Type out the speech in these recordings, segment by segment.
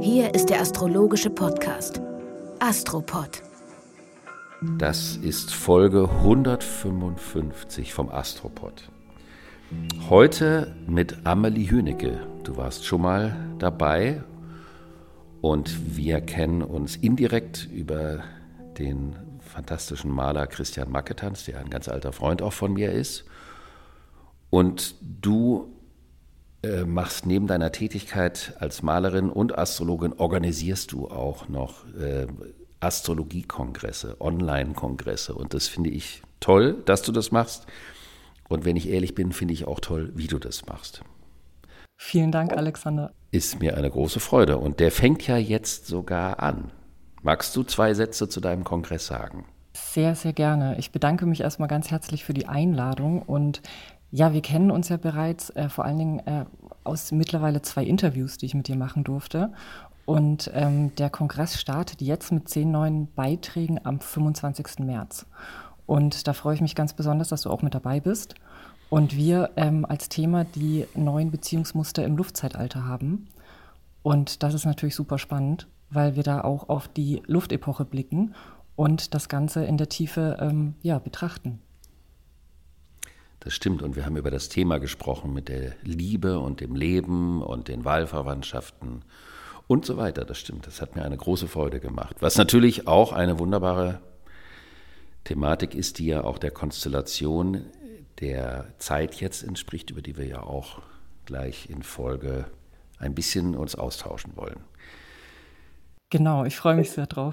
Hier ist der astrologische Podcast Astropod. Das ist Folge 155 vom Astropod. Heute mit Amelie Hünecke. Du warst schon mal dabei und wir kennen uns indirekt über den fantastischen Maler Christian Macketanz, der ein ganz alter Freund auch von mir ist. Und du machst neben deiner Tätigkeit als Malerin und Astrologin, organisierst du auch noch Astrologiekongresse, Online-Kongresse. Und das finde ich toll, dass du das machst. Und wenn ich ehrlich bin, finde ich auch toll, wie du das machst. Vielen Dank, Alexander. Ist mir eine große Freude. Und der fängt ja jetzt sogar an. Magst du 2 Sätze zu deinem Kongress sagen? Sehr, sehr gerne. Ich bedanke mich erstmal ganz herzlich für die Einladung. Und ja, wir kennen uns ja bereits, vor allen Dingen aus mittlerweile 2 Interviews, die ich mit dir machen durfte. Und der Kongress startet jetzt mit 10 neuen Beiträgen am 25. März. Und da freue ich mich ganz besonders, dass du auch mit dabei bist. Und wir als Thema die neuen Beziehungsmuster im Luftzeitalter haben. Und das ist natürlich super spannend, weil wir da auch auf die Luftepoche blicken und das Ganze in der Tiefe betrachten. Das stimmt. Und wir haben über das Thema gesprochen mit der Liebe und dem Leben und den Wahlverwandtschaften und so weiter. Das stimmt. Das hat mir eine große Freude gemacht. Was natürlich auch eine wunderbare Thematik ist, die ja auch der Konstellation der Zeit jetzt entspricht, über die wir ja auch gleich in Folge ein bisschen uns austauschen wollen. Genau, ich freue mich sehr drauf.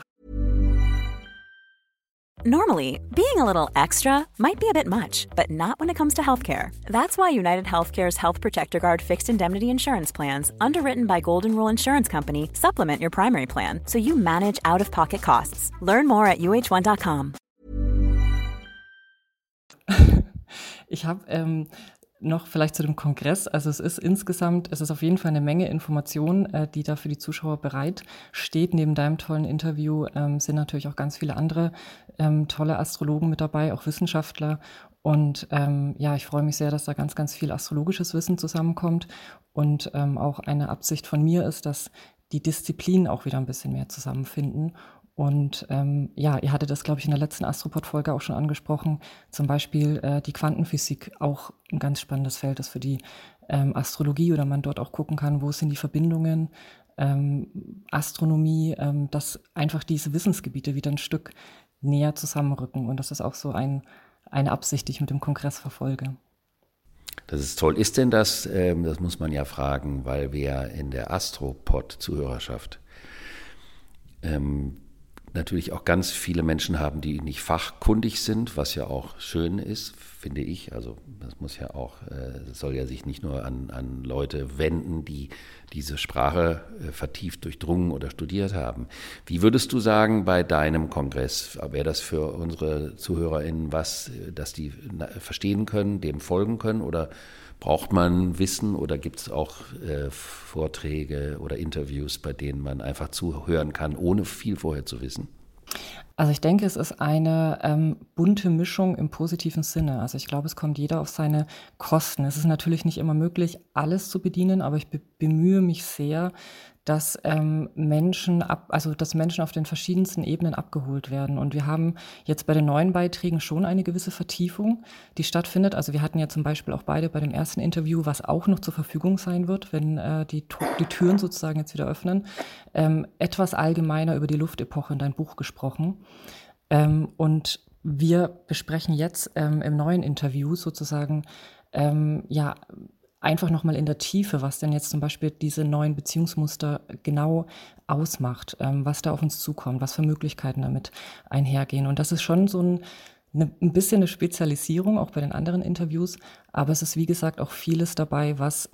Normally, being a little extra might be a bit much, but not when it comes to healthcare. That's why United Healthcare's Health Protector Guard fixed indemnity insurance plans, underwritten by Golden Rule Insurance Company, supplement your primary plan so you manage out-of-pocket costs. Learn more at uh1.com. Ich habe noch vielleicht zu dem Kongress, also es ist auf jeden Fall eine Menge Informationen, die da für die Zuschauer bereit steht. Neben deinem tollen Interview sind natürlich auch ganz viele andere tolle Astrologen mit dabei, auch Wissenschaftler. Und ich freue mich sehr, dass da ganz, ganz viel astrologisches Wissen zusammenkommt. Und auch eine Absicht von mir ist, dass die Disziplinen auch wieder ein bisschen mehr zusammenfinden. Und ihr hattet das, glaube ich, in der letzten Astropod-Folge auch schon angesprochen. Zum Beispiel die Quantenphysik, auch ein ganz spannendes Feld ist für die Astrologie, oder man dort auch gucken kann, wo sind die Verbindungen, Astronomie, dass einfach diese Wissensgebiete wieder ein Stück näher zusammenrücken. Und das ist auch so eine Absicht, die ich mit dem Kongress verfolge. Das ist toll. Ist denn das muss man ja fragen, weil wir in der Astropod-Zuhörerschaft natürlich auch ganz viele Menschen haben, die nicht fachkundig sind, was ja auch schön ist, finde ich. Also das muss ja auch, soll ja sich nicht nur an Leute wenden, die diese Sprache vertieft durchdrungen oder studiert haben. Wie würdest du sagen, bei deinem Kongress, wäre das für unsere ZuhörerInnen was, dass die verstehen können, dem folgen können, oder braucht man Wissen, oder gibt es auch Vorträge oder Interviews, bei denen man einfach zuhören kann, ohne viel vorher zu wissen? Also ich denke, es ist eine bunte Mischung im positiven Sinne. Also ich glaube, es kommt jeder auf seine Kosten. Es ist natürlich nicht immer möglich, alles zu bedienen, aber ich bemühe mich sehr, dass Menschen auf den verschiedensten Ebenen abgeholt werden. Und wir haben jetzt bei den neuen Beiträgen schon eine gewisse Vertiefung, die stattfindet. Also wir hatten ja zum Beispiel auch beide bei dem ersten Interview, was auch noch zur Verfügung sein wird, wenn die Türen sozusagen jetzt wieder öffnen, etwas allgemeiner über die Luftepoche in dein Buch gesprochen. Und wir besprechen jetzt im neuen Interview sozusagen einfach nochmal in der Tiefe, was denn jetzt zum Beispiel diese neuen Beziehungsmuster genau ausmacht, was da auf uns zukommt, was für Möglichkeiten damit einhergehen. Und das ist schon so ein bisschen eine Spezialisierung, auch bei den anderen Interviews, aber es ist, wie gesagt, auch vieles dabei, was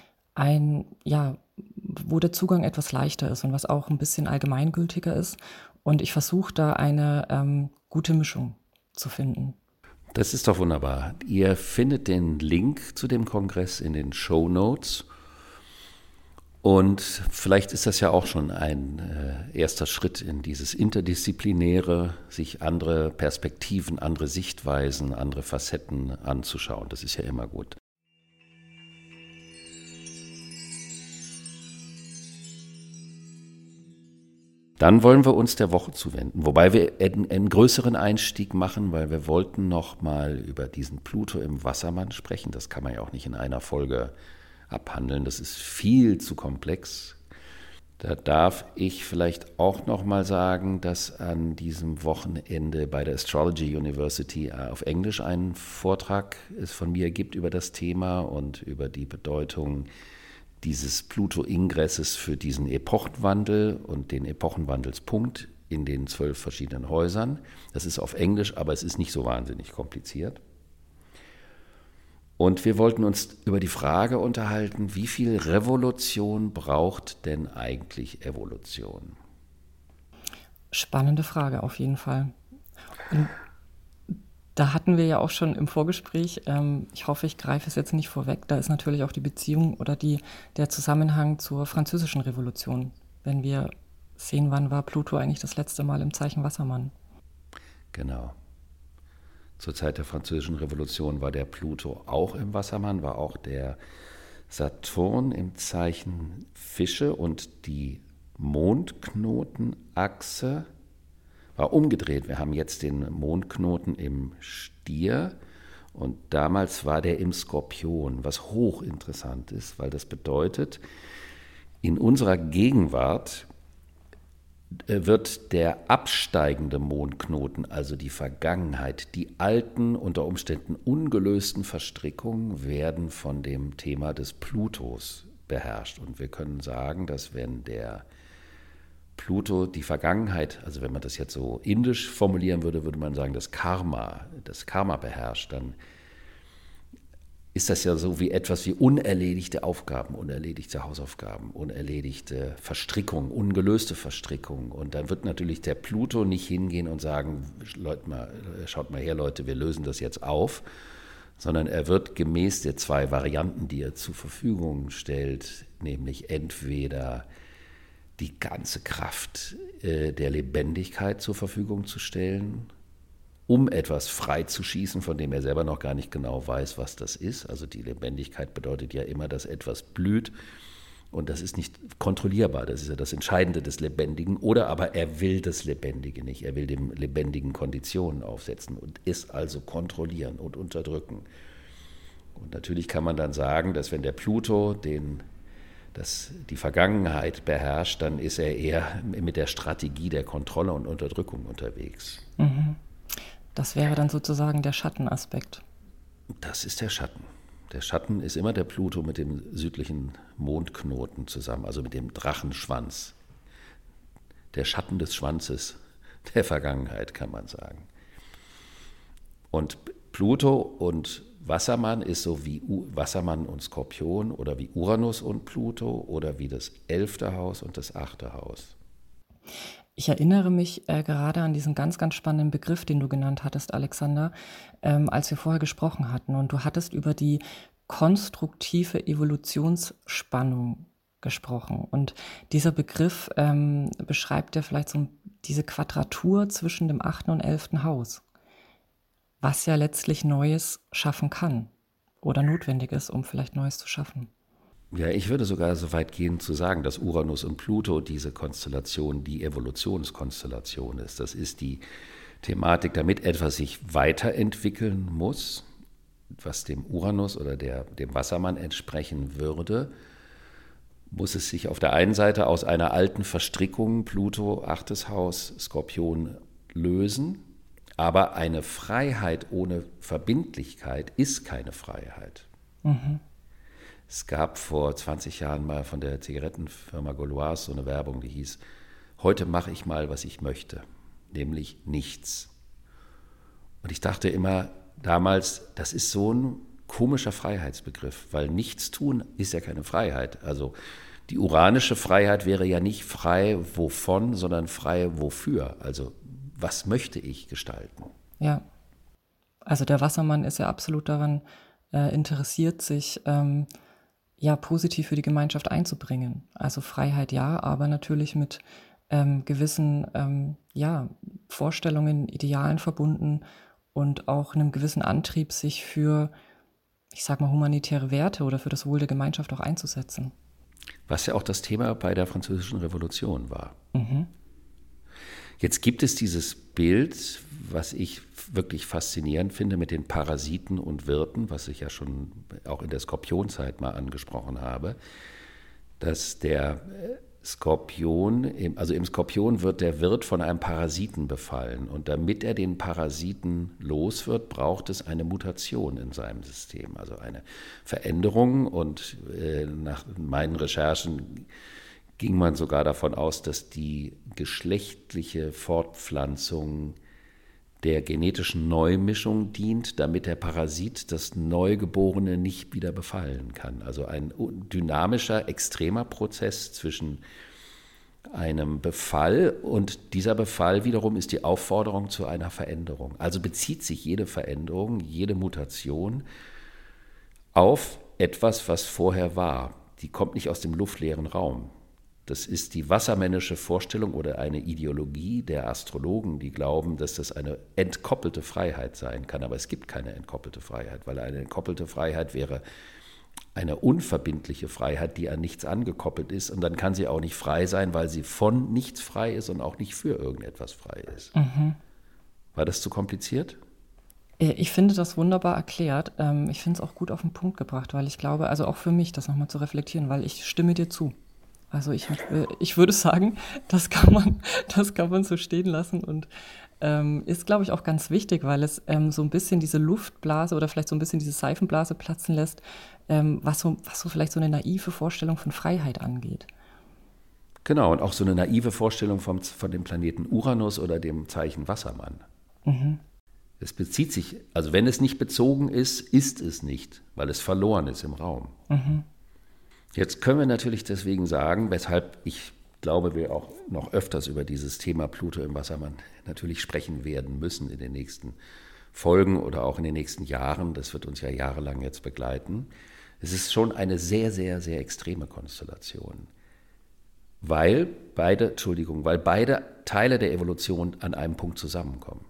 wo der Zugang etwas leichter ist und was auch ein bisschen allgemeingültiger ist. Und ich versuche da eine gute Mischung zu finden. Das ist doch wunderbar. Ihr findet den Link zu dem Kongress in den Shownotes. Und vielleicht ist das ja auch schon ein erster Schritt in dieses Interdisziplinäre, sich andere Perspektiven, andere Sichtweisen, andere Facetten anzuschauen. Das ist ja immer gut. Dann wollen wir uns der Woche zuwenden, wobei wir einen größeren Einstieg machen, weil wir wollten noch mal über diesen Pluto im Wassermann sprechen. Das kann man ja auch nicht in einer Folge abhandeln, das ist viel zu komplex. Da darf ich vielleicht auch noch mal sagen, dass an diesem Wochenende bei der Astrology University auf Englisch einen Vortrag es von mir gibt über das Thema und über die Bedeutung dieses Pluto-Ingresses für diesen Epochenwandel und den Epochenwandelspunkt in den 12 verschiedenen Häusern. Das ist auf Englisch, aber es ist nicht so wahnsinnig kompliziert. Und wir wollten uns über die Frage unterhalten, wie viel Revolution braucht denn eigentlich Evolution? Spannende Frage auf jeden Fall. Und da hatten wir ja auch schon im Vorgespräch, ich hoffe, ich greife es jetzt nicht vorweg, da ist natürlich auch die Beziehung oder der Zusammenhang zur Französischen Revolution. Wenn wir sehen, wann war Pluto eigentlich das letzte Mal im Zeichen Wassermann? Genau. Zur Zeit der Französischen Revolution war der Pluto auch im Wassermann, war auch der Saturn im Zeichen Fische und die Mondknotenachse war umgedreht. Wir haben jetzt den Mondknoten im Stier und damals war der im Skorpion, was hochinteressant ist, weil das bedeutet, in unserer Gegenwart wird der absteigende Mondknoten, also die Vergangenheit, die alten, unter Umständen ungelösten Verstrickungen werden von dem Thema des Plutos beherrscht. Und wir können sagen, dass wenn der Pluto die Vergangenheit, also wenn man das jetzt so indisch formulieren würde, würde man sagen, das Karma beherrscht, dann ist das ja so wie etwas wie unerledigte Aufgaben, unerledigte Hausaufgaben, unerledigte Verstrickungen, ungelöste Verstrickungen. Und dann wird natürlich der Pluto nicht hingehen und sagen, schaut mal her, Leute, wir lösen das jetzt auf, sondern er wird gemäß der 2 Varianten, die er zur Verfügung stellt, nämlich entweder die ganze Kraft der Lebendigkeit zur Verfügung zu stellen, um etwas freizuschießen, von dem er selber noch gar nicht genau weiß, was das ist. Also die Lebendigkeit bedeutet ja immer, dass etwas blüht und das ist nicht kontrollierbar. Das ist ja das Entscheidende des Lebendigen. Oder aber er will das Lebendige nicht. Er will dem Lebendigen Konditionen aufsetzen und es also kontrollieren und unterdrücken. Und natürlich kann man dann sagen, dass wenn der Pluto die Vergangenheit beherrscht, dann ist er eher mit der Strategie der Kontrolle und Unterdrückung unterwegs. Mhm. Das wäre dann sozusagen der Schattenaspekt. Das ist der Schatten. Der Schatten ist immer der Pluto mit dem südlichen Mondknoten zusammen, also mit dem Drachenschwanz. Der Schatten des Schwanzes der Vergangenheit, kann man sagen. Und Pluto und Wassermann ist so wie Wassermann und Skorpion oder wie Uranus und Pluto oder wie das 11. Haus und das 8. Haus. Ich erinnere mich gerade an diesen ganz, ganz spannenden Begriff, den du genannt hattest, Alexander, als wir vorher gesprochen hatten. Und du hattest über die konstruktive Evolutionsspannung gesprochen. Und dieser Begriff beschreibt ja vielleicht so diese Quadratur zwischen dem 8. und 11. Haus, was ja letztlich Neues schaffen kann oder notwendig ist, um vielleicht Neues zu schaffen. Ja, ich würde sogar so weit gehen zu sagen, dass Uranus und Pluto diese Konstellation, die Evolutionskonstellation ist. Das ist die Thematik, damit etwas sich weiterentwickeln muss, was dem Uranus oder dem Wassermann entsprechen würde, muss es sich auf der einen Seite aus einer alten Verstrickung, Pluto, 8. Haus, Skorpion, lösen. Aber eine Freiheit ohne Verbindlichkeit ist keine Freiheit. Mhm. Es gab vor 20 Jahren mal von der Zigarettenfirma Gauloises so eine Werbung, die hieß, heute mache ich mal, was ich möchte, nämlich nichts. Und ich dachte immer damals, das ist so ein komischer Freiheitsbegriff, weil nichts tun ist ja keine Freiheit. Also die uranische Freiheit wäre ja nicht frei wovon, sondern frei wofür. Also was möchte ich gestalten? Ja, also der Wassermann ist ja absolut daran interessiert, sich positiv für die Gemeinschaft einzubringen. Also Freiheit ja, aber natürlich mit gewissen Vorstellungen, Idealen verbunden und auch einem gewissen Antrieb, sich für, ich sag mal, humanitäre Werte oder für das Wohl der Gemeinschaft auch einzusetzen. Was ja auch das Thema bei der Französischen Revolution war. Mhm. Jetzt gibt es dieses Bild, was ich wirklich faszinierend finde, mit den Parasiten und Wirten, was ich ja schon auch in der Skorpionzeit mal angesprochen habe, dass der Skorpion, also im Skorpion wird der Wirt von einem Parasiten befallen und damit er den Parasiten los wird, braucht es eine Mutation in seinem System, also eine Veränderung und nach meinen Recherchen ging man sogar davon aus, dass die geschlechtliche Fortpflanzung der genetischen Neumuschung dient, damit der Parasit das Neugeborene nicht wieder befallen kann. Also ein dynamischer, extremer Prozess zwischen einem Befall und dieser Befall wiederum ist die Aufforderung zu einer Veränderung. Also bezieht sich jede Veränderung, jede Mutation auf etwas, was vorher war. Die kommt nicht aus dem luftleeren Raum. Das ist die wassermännische Vorstellung oder eine Ideologie der Astrologen, die glauben, dass das eine entkoppelte Freiheit sein kann. Aber es gibt keine entkoppelte Freiheit, weil eine entkoppelte Freiheit wäre eine unverbindliche Freiheit, die an nichts angekoppelt ist. Und dann kann sie auch nicht frei sein, weil sie von nichts frei ist und auch nicht für irgendetwas frei ist. Mhm. War das zu kompliziert? Ich finde das wunderbar erklärt. Ich finde es auch gut auf den Punkt gebracht, weil ich glaube, also auch für mich, das nochmal zu reflektieren, weil ich stimme dir zu. Also ich würde sagen, das kann man so stehen lassen und ist, glaube ich, auch ganz wichtig, weil es so ein bisschen diese Luftblase oder vielleicht so ein bisschen diese Seifenblase platzen lässt, was so vielleicht so eine naive Vorstellung von Freiheit angeht. Genau, und auch so eine naive Vorstellung von dem Planeten Uranus oder dem Zeichen Wassermann. Mhm. Es bezieht sich, also wenn es nicht bezogen ist, ist es nicht, weil es verloren ist im Raum. Mhm. Jetzt können wir natürlich deswegen sagen, weshalb ich glaube, wir auch noch öfters über dieses Thema Pluto im Wassermann natürlich sprechen werden müssen in den nächsten Folgen oder auch in den nächsten Jahren. Das wird uns ja jahrelang jetzt begleiten. Es ist schon eine sehr, sehr, sehr extreme Konstellation, weil beide Teile der Evolution an einem Punkt zusammenkommen.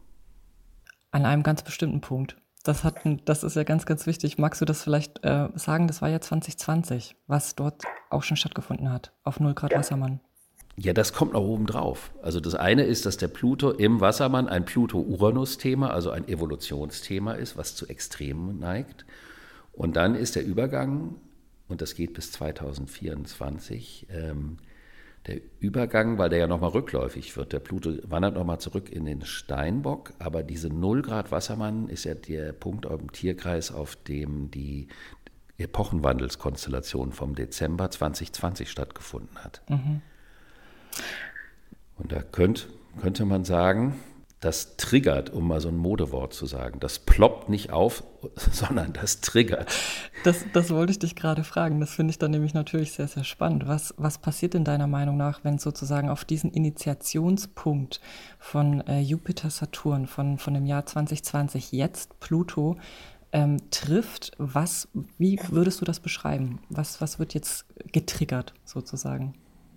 An einem ganz bestimmten Punkt. Das ist ja ganz, ganz wichtig. Magst du das vielleicht sagen? Das war ja 2020, was dort auch schon stattgefunden hat, auf 0 Grad Wassermann. Ja, das kommt noch oben drauf. Also das eine ist, dass der Pluto im Wassermann ein Pluto-Uranus-Thema, also ein Evolutionsthema ist, was zu Extremen neigt. Und dann ist der Übergang, und das geht bis 2024, der Übergang, weil der ja nochmal rückläufig wird. Der Pluto wandert nochmal zurück in den Steinbock, aber diese 0 Grad Wassermann ist ja der Punkt im Tierkreis, auf dem die Epochenwandelskonstellation vom Dezember 2020 stattgefunden hat. Mhm. Und da könnte man sagen, das triggert, um mal so ein Modewort zu sagen. Das ploppt nicht auf, sondern das triggert. Das wollte ich dich gerade fragen. Das finde ich dann nämlich natürlich sehr, sehr spannend. Was passiert in deiner Meinung nach, wenn sozusagen auf diesen Initiationspunkt von Jupiter-Saturn von dem Jahr 2020 jetzt Pluto trifft? Wie würdest du das beschreiben? Was wird jetzt getriggert sozusagen?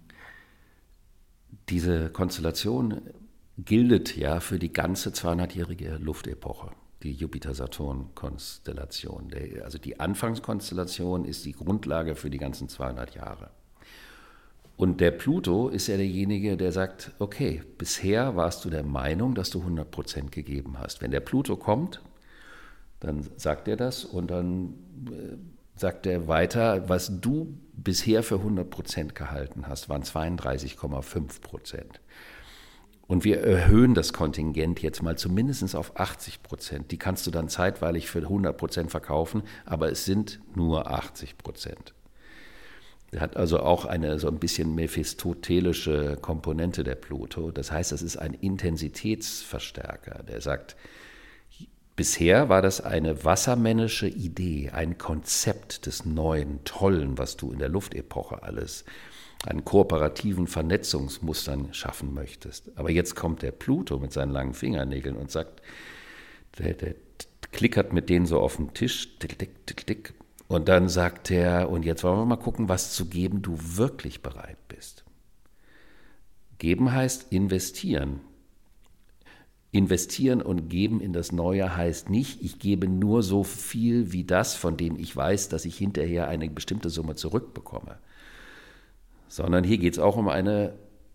Diese Konstellation gilt ja für die ganze 200-jährige Luftepoche, die Jupiter-Saturn-Konstellation. Also die Anfangskonstellation ist die Grundlage für die ganzen 200 Jahre. Und der Pluto ist ja derjenige, der sagt, okay, bisher warst du der Meinung, dass du 100% gegeben hast. Wenn der Pluto kommt, dann sagt er das und dann sagt er weiter, was du bisher für 100% gehalten hast, waren 32,5%. Und wir erhöhen das Kontingent jetzt mal zumindest auf 80%. Die kannst du dann zeitweilig für 100% verkaufen, aber es sind nur 80%. Der hat also auch eine so ein bisschen mephistotelische Komponente, der Pluto. Das heißt, das ist ein Intensitätsverstärker. Der sagt, bisher war das eine wassermännische Idee, ein Konzept des Neuen, Tollen, was du in der Luftepoche alles an kooperativen Vernetzungsmustern schaffen möchtest. Aber jetzt kommt der Pluto mit seinen langen Fingernägeln und sagt, der klickert mit denen so auf den Tisch, tick, tick, tick, tick. Und dann sagt er, und jetzt wollen wir mal gucken, was zu geben du wirklich bereit bist. Geben heißt investieren. Investieren und geben in das Neue heißt nicht, ich gebe nur so viel wie das, von dem ich weiß, dass ich hinterher eine bestimmte Summe zurückbekomme. Sondern hier geht es auch um eine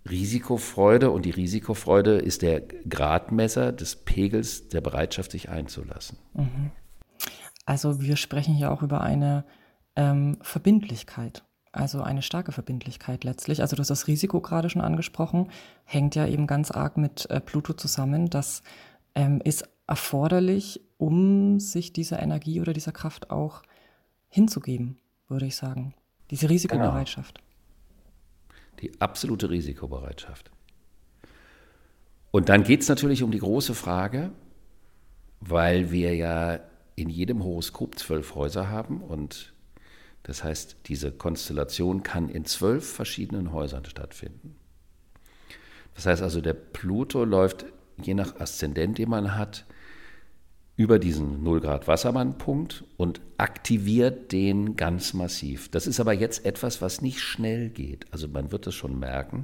Risikofreude, und die Risikofreude ist der Gradmesser des Pegels der Bereitschaft, sich einzulassen. Also wir sprechen hier auch über eine Verbindlichkeit, also eine starke Verbindlichkeit letztlich. Also du hast das Risiko gerade schon angesprochen, hängt ja eben ganz arg mit Pluto zusammen. Das ist erforderlich, um sich dieser Energie oder dieser Kraft auch hinzugeben, würde ich sagen. Diese Risikobereitschaft. Die absolute Risikobereitschaft. Und dann geht es natürlich um die große Frage, weil wir ja in jedem Horoskop 12 Häuser haben, und das heißt, diese Konstellation kann in 12 verschiedenen Häusern stattfinden. Das heißt also, der Pluto läuft je nach Aszendent, den man hat, über diesen 0 Grad Wassermann-Punkt und aktiviert den ganz massiv. Das ist aber jetzt etwas, was nicht schnell geht. Also man wird es schon merken.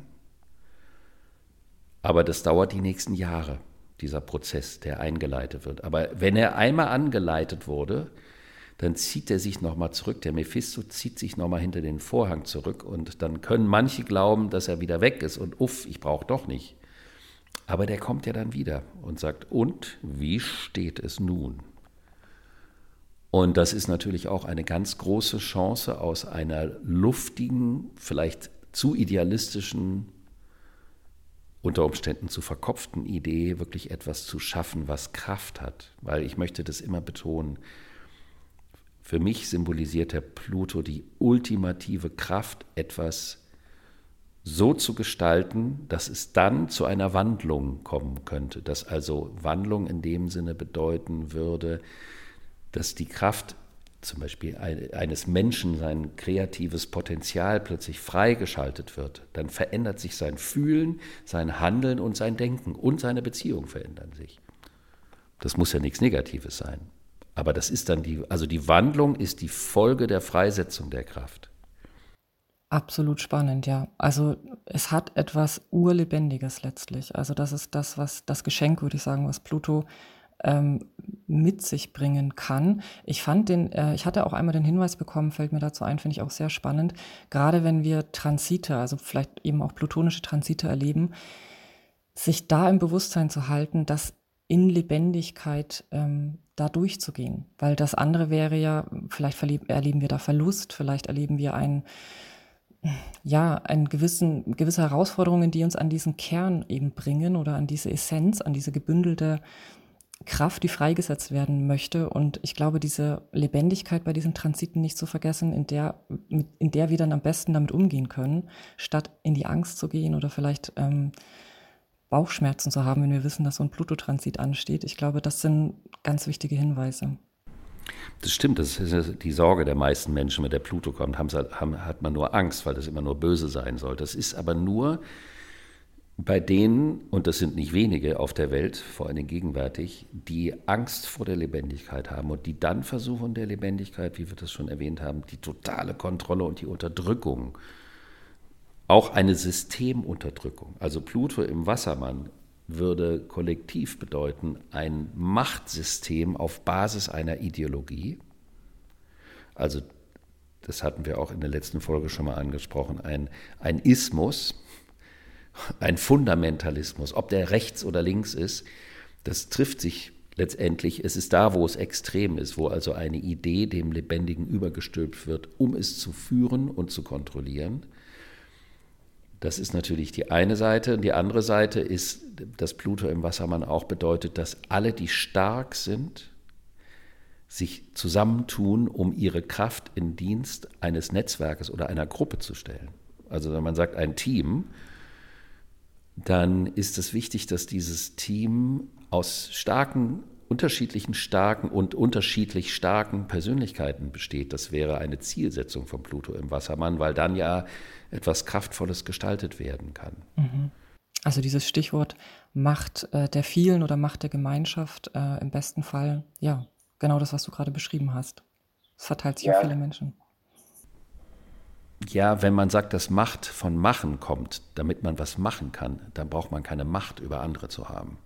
Aber das dauert die nächsten Jahre, dieser Prozess, der eingeleitet wird. Aber wenn er einmal angeleitet wurde, dann zieht er sich nochmal zurück. Der Mephisto zieht sich nochmal hinter den Vorhang zurück. Und dann können manche glauben, dass er wieder weg ist. Und ich brauche doch nicht. Aber der kommt ja dann wieder und sagt, und wie steht es nun? Und das ist natürlich auch eine ganz große Chance, aus einer luftigen, vielleicht zu idealistischen, unter Umständen zu verkopften Idee wirklich etwas zu schaffen, was Kraft hat. Weil ich möchte das immer betonen, für mich symbolisiert der Pluto die ultimative Kraft, etwas so zu gestalten, dass es dann zu einer Wandlung kommen könnte. Dass also Wandlung in dem Sinne bedeuten würde, dass die Kraft zum Beispiel eines Menschen, sein kreatives Potenzial plötzlich freigeschaltet wird. Dann verändert sich sein Fühlen, sein Handeln und sein Denken und seine Beziehungen verändern sich. Das muss ja nichts Negatives sein. Aber das ist dann die Wandlung ist die Folge der Freisetzung der Kraft. Absolut spannend, ja. Also es hat etwas Urlebendiges letztlich. Also das ist das Geschenk, würde ich sagen, was Pluto mit sich bringen kann. Ich hatte auch einmal den Hinweis bekommen, fällt mir dazu ein, finde ich auch sehr spannend, gerade wenn wir Transite, also vielleicht eben auch plutonische Transite erleben, sich da im Bewusstsein zu halten, dass in Lebendigkeit da durchzugehen. Weil das andere wäre ja, vielleicht erleben wir da Verlust, vielleicht erleben wir gewisse Herausforderungen, die uns an diesen Kern eben bringen oder an diese Essenz, an diese gebündelte Kraft, die freigesetzt werden möchte. Und ich glaube, diese Lebendigkeit bei diesen Transiten nicht zu vergessen, in der wir dann am besten damit umgehen können, statt in die Angst zu gehen oder vielleicht Bauchschmerzen zu haben, wenn wir wissen, dass so ein Pluto-Transit ansteht. Ich glaube, das sind ganz wichtige Hinweise. Das stimmt, das ist die Sorge der meisten Menschen, wenn der Pluto kommt, hat man nur Angst, weil das immer nur böse sein soll. Das ist aber nur bei denen, und das sind nicht wenige auf der Welt, vor allem gegenwärtig, die Angst vor der Lebendigkeit haben und die dann versuchen, der Lebendigkeit, wie wir das schon erwähnt haben, die totale Kontrolle und die Unterdrückung, auch eine Systemunterdrückung. Also Pluto im Wassermann würde kollektiv bedeuten, ein Machtsystem auf Basis einer Ideologie. Also das hatten wir auch in der letzten Folge schon mal angesprochen, ein Ismus, ein Fundamentalismus, ob der rechts oder links ist, das trifft sich letztendlich, es ist da, wo es extrem ist, wo also eine Idee dem Lebendigen übergestülpt wird, um es zu führen und zu kontrollieren. Das ist natürlich die eine Seite. Und die andere Seite ist, dass Pluto im Wassermann auch bedeutet, dass alle, die stark sind, sich zusammentun, um ihre Kraft in Dienst eines Netzwerkes oder einer Gruppe zu stellen. Also wenn man sagt ein Team, dann ist es wichtig, dass dieses Team aus unterschiedlich starken Persönlichkeiten besteht. Das wäre eine Zielsetzung von Pluto im Wassermann, weil dann ja etwas Kraftvolles gestaltet werden kann. Also dieses Stichwort Macht der vielen oder Macht der Gemeinschaft, im besten Fall, ja, genau das, was du gerade beschrieben hast. Es verteilt sich auf viele Menschen. Ja, wenn man sagt, dass Macht von Machen kommt, damit man was machen kann, dann braucht man keine Macht über andere zu haben.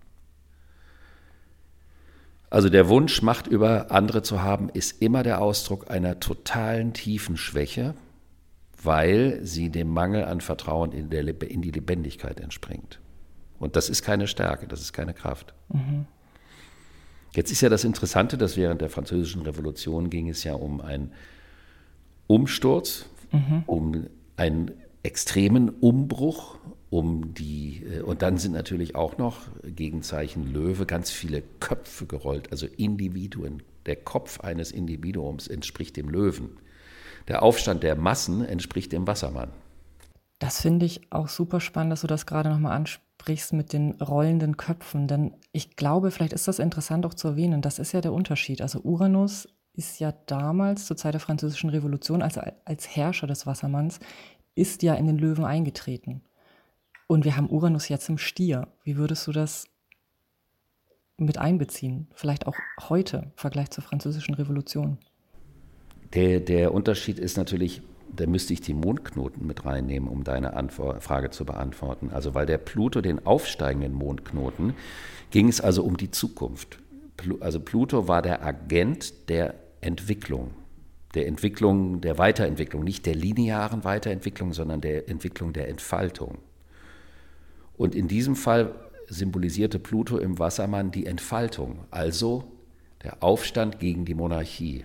Also der Wunsch, Macht über andere zu haben, ist immer der Ausdruck einer totalen tiefen Schwäche, weil sie dem Mangel an Vertrauen in die Lebendigkeit entspringt. Und das ist keine Stärke, das ist keine Kraft. Mhm. Jetzt ist ja das Interessante, dass während der Französischen Revolution ging es ja um einen Umsturz, um einen extremen Umbruch, und dann sind natürlich auch noch Gegenzeichen Löwe ganz viele Köpfe gerollt, also Individuen. Der Kopf eines Individuums entspricht dem Löwen. Der Aufstand der Massen entspricht dem Wassermann. Das finde ich auch super spannend, dass du das gerade nochmal ansprichst mit den rollenden Köpfen. Denn ich glaube, vielleicht ist das interessant auch zu erwähnen, das ist ja der Unterschied. Also Uranus ist ja damals zur Zeit der Französischen Revolution, also als Herrscher des Wassermanns, ist ja in den Löwen eingetreten. Und wir haben Uranus jetzt im Stier. Wie würdest du das mit einbeziehen? Vielleicht auch heute im Vergleich zur Französischen Revolution. Der Unterschied ist natürlich, da müsste ich die Mondknoten mit reinnehmen, um deine Frage zu beantworten. Also bei der Pluto, den aufsteigenden Mondknoten, ging es also um die Zukunft. Also Pluto war der Agent der Entwicklung, der Weiterentwicklung, nicht der linearen Weiterentwicklung, sondern der Entwicklung der Entfaltung. Und in diesem Fall symbolisierte Pluto im Wassermann die Entfaltung, also der Aufstand gegen die Monarchie,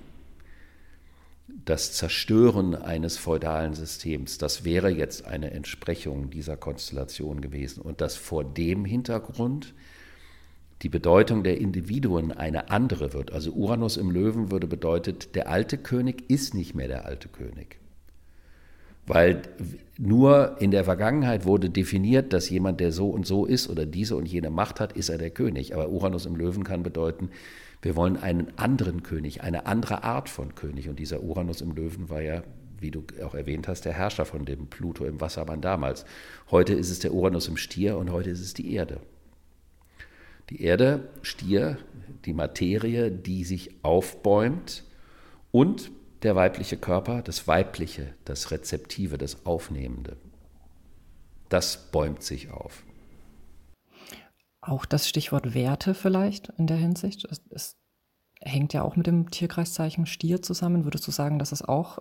das Zerstören eines feudalen Systems. Das wäre jetzt eine Entsprechung dieser Konstellation gewesen. Und dass vor dem Hintergrund die Bedeutung der Individuen eine andere wird. Also Uranus im Löwen würde bedeutet, der alte König ist nicht mehr der alte König. Weil nur in der Vergangenheit wurde definiert, dass jemand, der so und so ist oder diese und jene Macht hat, ist er der König. Aber Uranus im Löwen kann bedeuten, wir wollen einen anderen König, eine andere Art von König. Und dieser Uranus im Löwen war ja, wie du auch erwähnt hast, der Herrscher von dem Pluto im Wassermann damals. Heute ist es der Uranus im Stier und heute ist es die Erde. Die Erde, Stier, die Materie, die sich aufbäumt, und der weibliche Körper, das Weibliche, das Rezeptive, das Aufnehmende. Das bäumt sich auf. Auch das Stichwort Werte vielleicht in der Hinsicht. Es hängt ja auch mit dem Tierkreiszeichen Stier zusammen. Würdest du sagen, das ist auch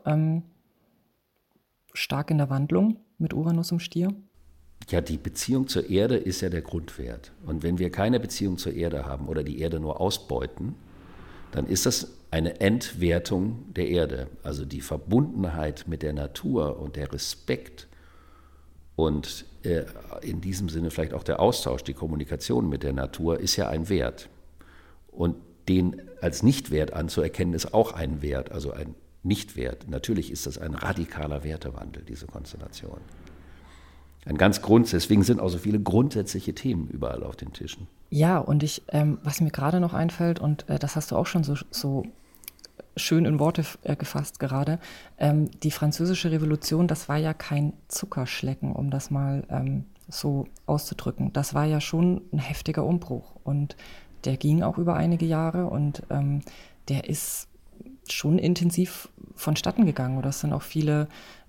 stark in der Wandlung mit Uranus im Stier? Ja, die Beziehung zur Erde ist ja der Grundwert. Und wenn wir keine Beziehung zur Erde haben oder die Erde nur ausbeuten, dann ist das eine Entwertung der Erde. Also die Verbundenheit mit der Natur und der Respekt und in diesem Sinne vielleicht auch der Austausch, die Kommunikation mit der Natur ist ja ein Wert. Und den als Nichtwert anzuerkennen, ist auch ein Wert, also ein Nichtwert. Natürlich ist das ein radikaler Wertewandel, diese Konstellation. Deswegen sind auch so viele grundsätzliche Themen überall auf den Tischen. Ja, und was mir gerade noch einfällt, und das hast du auch schon so schön in Worte gefasst gerade, die Französische Revolution, das war ja kein Zuckerschlecken, um das mal so auszudrücken. Das war ja schon ein heftiger Umbruch und der ging auch über einige Jahre und der ist schon intensiv vonstatten gegangen. Oder es sind auch viele,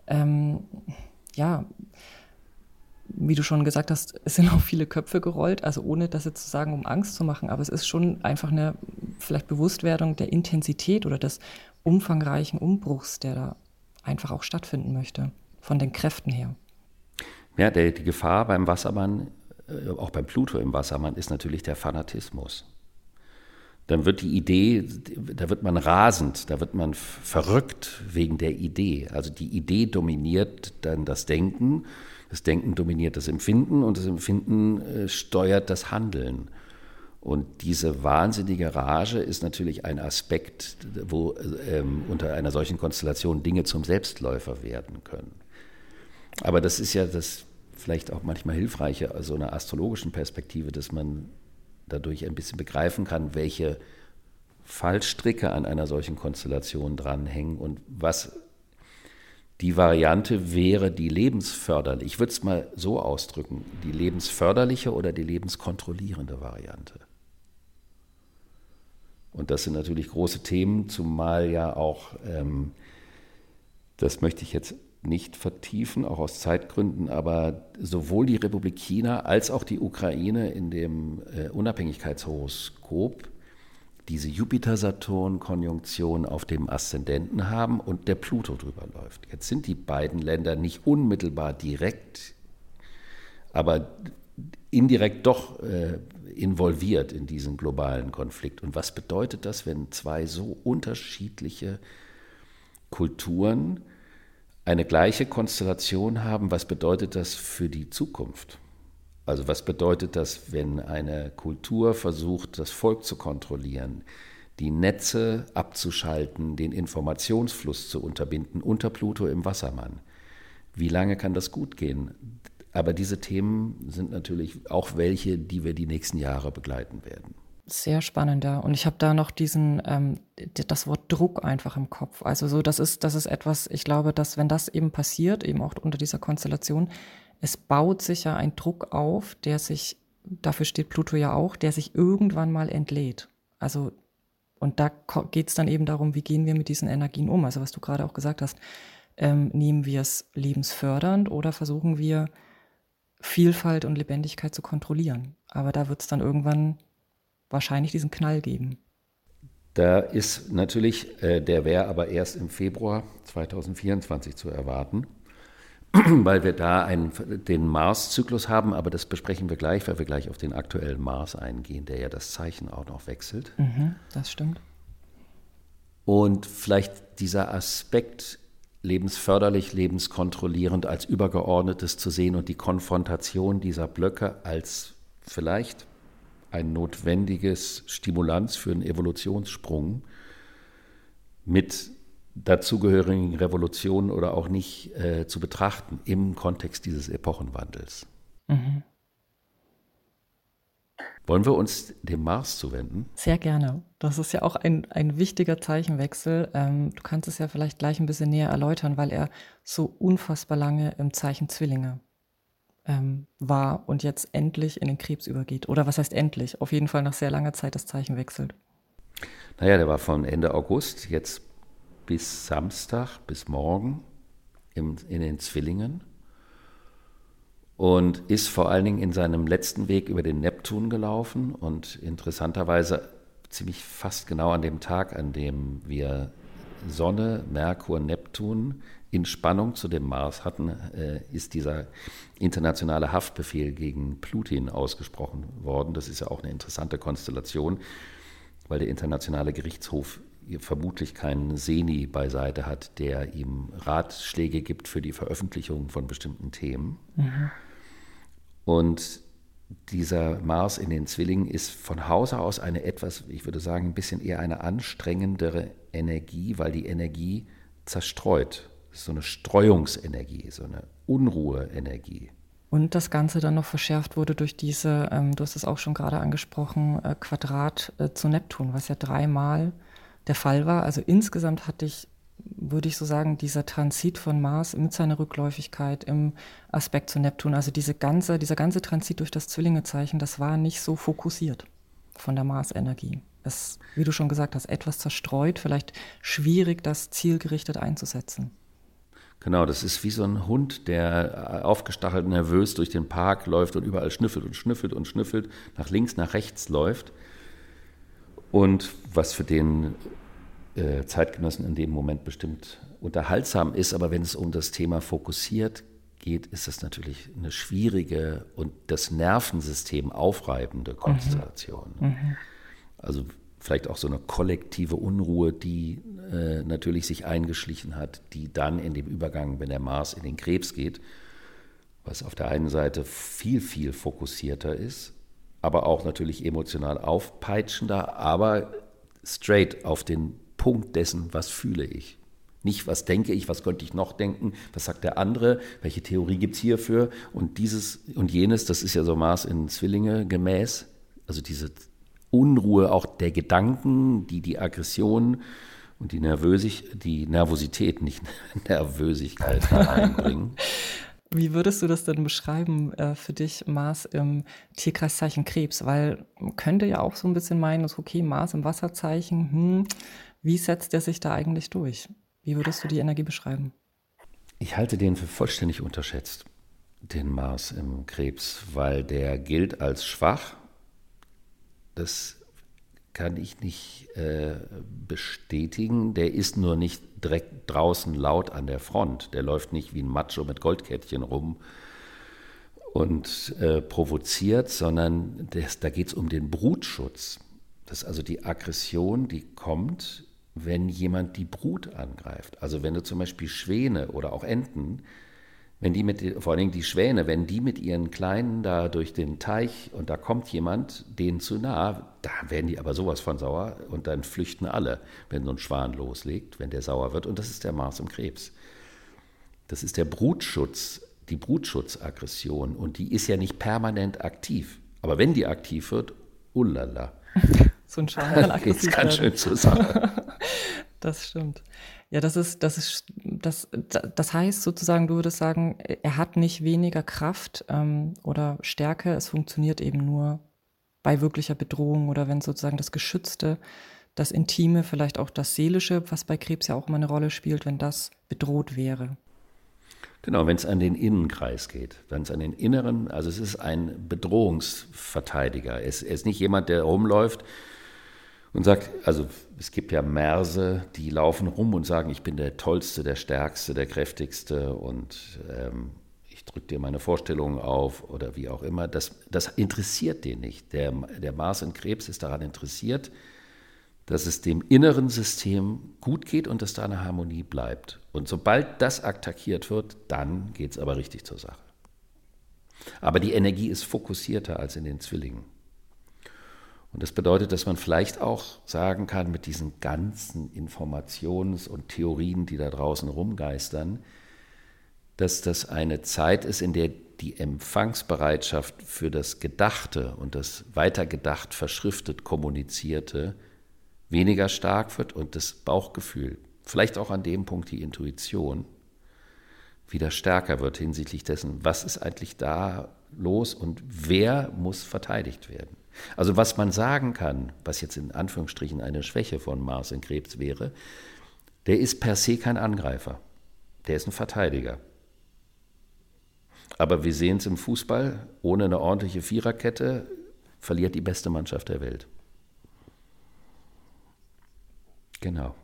wie du schon gesagt hast, es sind auch viele Köpfe gerollt, also ohne das jetzt zu sagen, um Angst zu machen, aber es ist schon einfach eine vielleicht Bewusstwerdung der Intensität oder des umfangreichen Umbruchs, der da einfach auch stattfinden möchte, von den Kräften her. Ja, die Gefahr beim Wassermann, auch beim Pluto im Wassermann, ist natürlich der Fanatismus. Dann wird die Idee, da wird man rasend, da wird man verrückt wegen der Idee. Also die Idee dominiert dann das Denken dominiert das Empfinden und das Empfinden steuert das Handeln. Und diese wahnsinnige Rage ist natürlich ein Aspekt, wo unter einer solchen Konstellation Dinge zum Selbstläufer werden können. Aber das ist ja das vielleicht auch manchmal Hilfreiche aus so einer astrologischen Perspektive, dass man dadurch ein bisschen begreifen kann, welche Fallstricke an einer solchen Konstellation dranhängen und was die Variante wäre, die lebensförderliche, ich würde es mal so ausdrücken, die lebensförderliche oder die lebenskontrollierende Variante. Und das sind natürlich große Themen, zumal ja auch, das möchte ich jetzt nicht vertiefen, auch aus Zeitgründen, aber sowohl die Republik China als auch die Ukraine in dem Unabhängigkeitshoroskop diese Jupiter-Saturn-Konjunktion auf dem Aszendenten haben und der Pluto drüber läuft. Jetzt sind die beiden Länder nicht unmittelbar direkt, aber indirekt doch involviert in diesen globalen Konflikt. Und was bedeutet das, wenn zwei so unterschiedliche Kulturen eine gleiche Konstellation haben? Was bedeutet das für die Zukunft? Also was bedeutet das, wenn eine Kultur versucht, das Volk zu kontrollieren, die Netze abzuschalten, den Informationsfluss zu unterbinden, unter Pluto im Wassermann? Wie lange kann das gut gehen? Aber diese Themen sind natürlich auch welche, die wir die nächsten Jahre begleiten werden. Sehr spannend, ja. Und ich habe da noch das Wort Druck einfach im Kopf. Also so, das ist etwas, ich glaube, dass wenn das eben passiert, eben auch unter dieser Konstellation, es baut sich ja ein Druck auf, der sich, dafür steht Pluto ja auch, der sich irgendwann mal entlädt. Also, und da geht es dann eben darum, wie gehen wir mit diesen Energien um? Also was du gerade auch gesagt hast, nehmen wir es lebensfördernd oder versuchen wir Vielfalt und Lebendigkeit zu kontrollieren? Aber da wird es dann irgendwann wahrscheinlich diesen Knall geben. Da ist natürlich, der wäre aber erst im Februar 2024 zu erwarten, weil wir da den Mars-Zyklus haben, aber das besprechen wir gleich, weil wir gleich auf den aktuellen Mars eingehen, der ja das Zeichen auch noch wechselt. Das stimmt. Und vielleicht dieser Aspekt lebensförderlich, lebenskontrollierend als Übergeordnetes zu sehen und die Konfrontation dieser Blöcke als vielleicht ein notwendiges Stimulanz für einen Evolutionssprung mit dazugehörigen Revolutionen oder auch nicht zu betrachten im Kontext dieses Epochenwandels. Wollen wir uns dem Mars zuwenden? Sehr gerne. Das ist ja auch ein wichtiger Zeichenwechsel. Du kannst es ja vielleicht gleich ein bisschen näher erläutern, weil er so unfassbar lange im Zeichen Zwillinge war und jetzt endlich in den Krebs übergeht. Oder was heißt endlich? Auf jeden Fall nach sehr langer Zeit das Zeichen wechselt. Naja, der war von Ende August jetzt bis Samstag, bis morgen in den Zwillingen und ist vor allen Dingen in seinem letzten Weg über den Neptun gelaufen und interessanterweise ziemlich fast genau an dem Tag, an dem wir Sonne, Merkur, Neptun in Spannung zu dem Mars hatten, ist dieser internationale Haftbefehl gegen Putin ausgesprochen worden. Das ist ja auch eine interessante Konstellation, weil der Internationale Gerichtshof vermutlich keinen Seni beiseite hat, der ihm Ratschläge gibt für die Veröffentlichung von bestimmten Themen. Und dieser Mars in den Zwillingen ist von Hause aus eine etwas, ich würde sagen, ein bisschen eher eine anstrengendere Energie, weil die Energie zerstreut. Das ist so eine Streuungsenergie, so eine Unruheenergie. Und das Ganze dann noch verschärft wurde durch diese, du hast es auch schon gerade angesprochen, Quadrat zu Neptun, was ja 3-mal der Fall war. Also insgesamt würde ich so sagen, dieser Transit von Mars mit seiner Rückläufigkeit im Aspekt zu Neptun, also dieser ganze Transit durch das Zwillingezeichen, das war nicht so fokussiert von der Mars-Energie. Es, wie du schon gesagt hast, etwas zerstreut, vielleicht schwierig, das zielgerichtet einzusetzen. Genau, das ist wie so ein Hund, der aufgestachelt nervös durch den Park läuft und überall schnüffelt und schnüffelt und schnüffelt, nach links, nach rechts läuft. Und was für den Zeitgenossen in dem Moment bestimmt unterhaltsam ist, aber wenn es um das Thema fokussiert geht, ist das natürlich eine schwierige und das Nervensystem aufreibende Konstellation. Also vielleicht auch so eine kollektive Unruhe, die natürlich sich eingeschlichen hat, die dann in dem Übergang, wenn der Mars in den Krebs geht, was auf der einen Seite viel, viel fokussierter ist, aber auch natürlich emotional aufpeitschender, aber straight auf den Punkt dessen, was fühle ich. Nicht, was denke ich, was könnte ich noch denken, was sagt der andere, welche Theorie gibt es hierfür und dieses und jenes, das ist ja so Mars in Zwillinge gemäß, also diese Unruhe auch der Gedanken, die Aggression und die Nervosität, nicht Nervösigkeit einbringen. Wie würdest du das denn beschreiben für dich, Mars im Tierkreiszeichen Krebs? Weil man könnte ja auch so ein bisschen meinen, okay, Mars im Wasserzeichen, wie setzt der sich da eigentlich durch? Wie würdest du die Energie beschreiben? Ich halte den für vollständig unterschätzt, den Mars im Krebs, weil der gilt als schwach. Das kann ich nicht bestätigen. Der ist nur nicht direkt draußen laut an der Front. Der läuft nicht wie ein Macho mit Goldkettchen rum und provoziert, sondern da geht es um den Brutschutz. Das ist also die Aggression, die kommt, wenn jemand die Brut angreift. Also wenn du zum Beispiel Schwäne oder auch Enten, vor allen Dingen die Schwäne, wenn die mit ihren Kleinen da durch den Teich und da kommt jemand denen zu nah, da werden die aber sowas von sauer und dann flüchten alle, wenn so ein Schwan loslegt, wenn der sauer wird. Und das ist der Mars im Krebs. Das ist der Brutschutz, die Brutschutzaggression und die ist ja nicht permanent aktiv. Aber wenn die aktiv wird, ulala. So ein Schwan kann aggressiv geht's ganz schön zur Sache. Das stimmt. Ja, das heißt sozusagen, du würdest sagen, er hat nicht weniger Kraft oder Stärke, es funktioniert eben nur bei wirklicher Bedrohung oder wenn sozusagen das Geschützte, das Intime, vielleicht auch das Seelische, was bei Krebs ja auch immer eine Rolle spielt, wenn das bedroht wäre. Genau, wenn es an den Innenkreis geht, wenn es an den Inneren, also es ist ein Bedrohungsverteidiger. Er ist nicht jemand, der rumläuft und sagt, also es gibt ja Merse, die laufen rum und sagen, ich bin der Tollste, der Stärkste, der Kräftigste und ich drücke dir meine Vorstellungen auf oder wie auch immer. Das interessiert den nicht. Der Mars in Krebs ist daran interessiert, dass es dem inneren System gut geht und dass da eine Harmonie bleibt. Und sobald das attackiert wird, dann geht es aber richtig zur Sache. Aber die Energie ist fokussierter als in den Zwillingen. Und das bedeutet, dass man vielleicht auch sagen kann, mit diesen ganzen Informations- und Theorien, die da draußen rumgeistern, dass das eine Zeit ist, in der die Empfangsbereitschaft für das Gedachte und das weitergedacht, verschriftet, kommunizierte weniger stark wird und das Bauchgefühl, vielleicht auch an dem Punkt die Intuition, wieder stärker wird hinsichtlich dessen, was ist eigentlich da los und wer muss verteidigt werden. Also was man sagen kann, was jetzt in Anführungsstrichen eine Schwäche von Mars in Krebs wäre, der ist per se kein Angreifer, der ist ein Verteidiger. Aber wir sehen es im Fußball, ohne eine ordentliche Viererkette verliert die beste Mannschaft der Welt. Genau.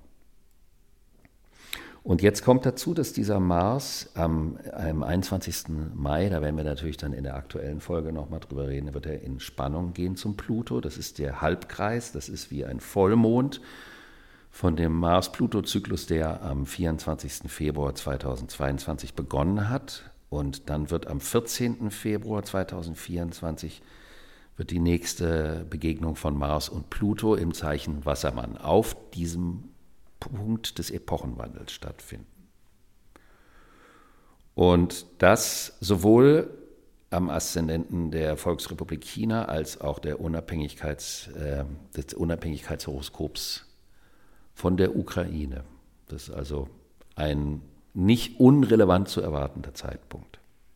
Und jetzt kommt dazu, dass dieser Mars am 21. Mai, da werden wir natürlich dann in der aktuellen Folge nochmal drüber reden, da wird er in Spannung gehen zum Pluto. Das ist der Halbkreis, das ist wie ein Vollmond von dem Mars-Pluto-Zyklus, der am 24. Februar 2022 begonnen hat. Und dann wird am 14. Februar 2024 wird die nächste Begegnung von Mars und Pluto im Zeichen Wassermann auf diesem Punkt des Epochenwandels stattfinden. Und das sowohl am Aszendenten der Volksrepublik China als auch des Unabhängigkeitshoroskops von der Ukraine. Das ist also ein nicht unrelevant zu erwartender Zeitpunkt.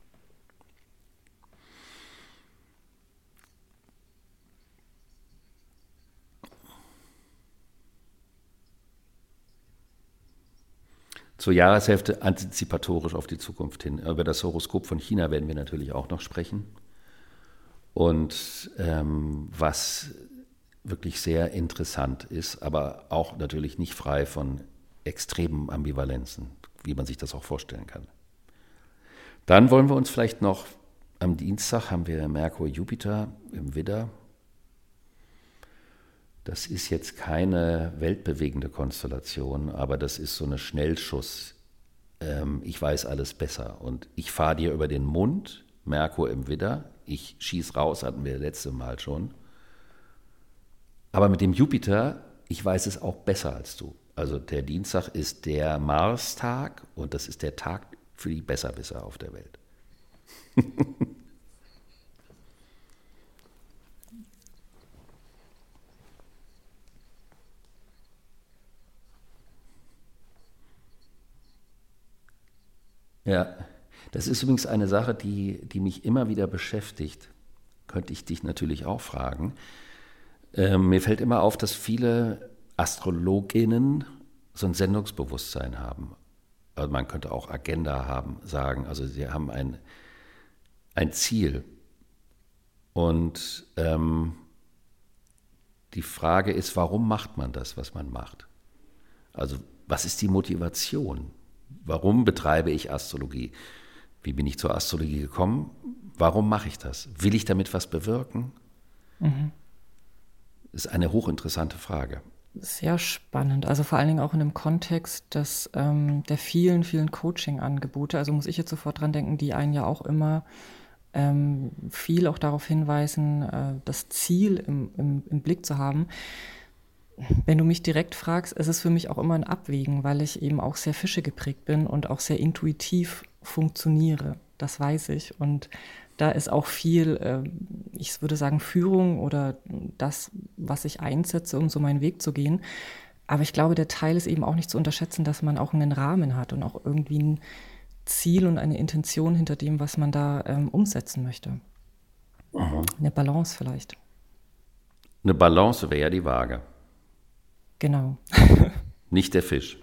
Zur Jahreshälfte antizipatorisch auf die Zukunft hin. Über das Horoskop von China werden wir natürlich auch noch sprechen. Und was wirklich sehr interessant ist, aber auch natürlich nicht frei von extremen Ambivalenzen, wie man sich das auch vorstellen kann. Dann wollen wir uns vielleicht noch, am Dienstag haben wir Merkur, Jupiter im Widder. Das ist jetzt keine weltbewegende Konstellation, aber das ist so eine Schnellschuss. Ich weiß alles besser und ich fahre dir über den Mund, Merkur im Widder, ich schieß raus, hatten wir letzte Mal schon. Aber mit dem Jupiter, ich weiß es auch besser als du. Also der Dienstag ist der Mars-Tag und das ist der Tag für die Besserwisser auf der Welt. Ja, das ist übrigens eine Sache, die mich immer wieder beschäftigt. Könnte ich dich natürlich auch fragen. Mir fällt immer auf, dass viele Astrologinnen so ein Sendungsbewusstsein haben. Also man könnte auch Agenda haben, sagen. Also sie haben ein Ziel. Und Die Frage ist, warum macht man das, was man macht? Also was ist die Motivation? Warum betreibe ich Astrologie? Wie bin ich zur Astrologie gekommen? Warum mache ich das? Will ich damit was bewirken? Das ist eine hochinteressante Frage. Sehr spannend, also vor allen Dingen auch in dem Kontext der vielen, vielen Coaching-Angebote. Also muss ich jetzt sofort dran denken, die einen ja auch immer viel auch darauf hinweisen, das Ziel im Blick zu haben. Wenn du mich direkt fragst, ist es für mich auch immer ein Abwägen, weil ich eben auch sehr Fische geprägt bin und auch sehr intuitiv funktioniere. Das weiß ich. Und da ist auch viel, ich würde sagen, Führung oder das, was ich einsetze, um so meinen Weg zu gehen. Aber ich glaube, der Teil ist eben auch nicht zu unterschätzen, dass man auch einen Rahmen hat und auch irgendwie ein Ziel und eine Intention hinter dem, was man da umsetzen möchte. Eine Balance vielleicht. Eine Balance wäre ja die Waage. Genau. Nicht der Fisch.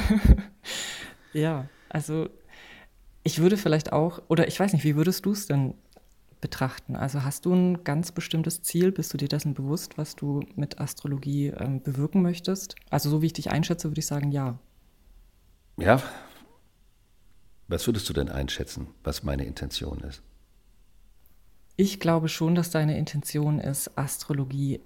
Ja, also ich würde vielleicht auch, oder ich weiß nicht, wie würdest du es denn betrachten? Also hast du ein ganz bestimmtes Ziel? Bist du dir dessen bewusst, was du mit Astrologie bewirken möchtest? Also so wie ich dich einschätze, würde ich sagen, ja. Ja. Was würdest du denn einschätzen, was meine Intention ist? Ich glaube schon, dass deine Intention ist, Astrologie